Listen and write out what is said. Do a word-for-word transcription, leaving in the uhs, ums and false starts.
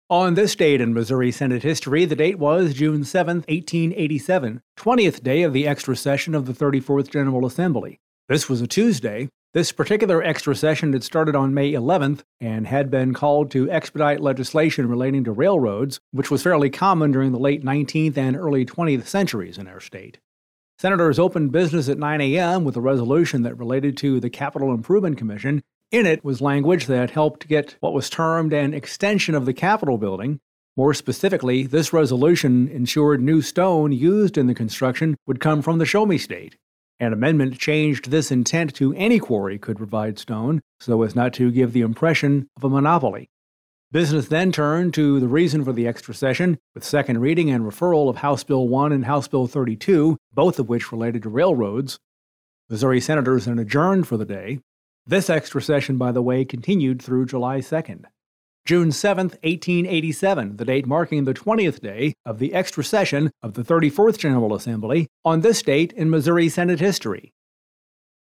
On this date in Missouri Senate history, the date was June seventh, eighteen eighty-seven, twentieth day of the extra session of the thirty-fourth General Assembly. This was a Tuesday. This particular extra session had started on May eleventh and had been called to expedite legislation relating to railroads, which was fairly common during the late nineteenth and early twentieth centuries in our state. Senators opened business at nine a.m. with a resolution that related to the Capital Improvement Commission. In it was language that helped get what was termed an extension of the Capitol building. More specifically, this resolution ensured new stone used in the construction would come from the Show Me State. An amendment changed this intent to any quarry could provide stone, so as not to give the impression of a monopoly. Business then turned to the reason for the extra session, with second reading and referral of House Bill one and House Bill thirty-two, both of which related to railroads. Missouri senators then adjourned for the day. This extra session, by the way, continued through July second. June seventh, eighteen eighty-seven, the date marking the twentieth day of the extra session of the thirty-fourth General Assembly, on this date in Missouri Senate history.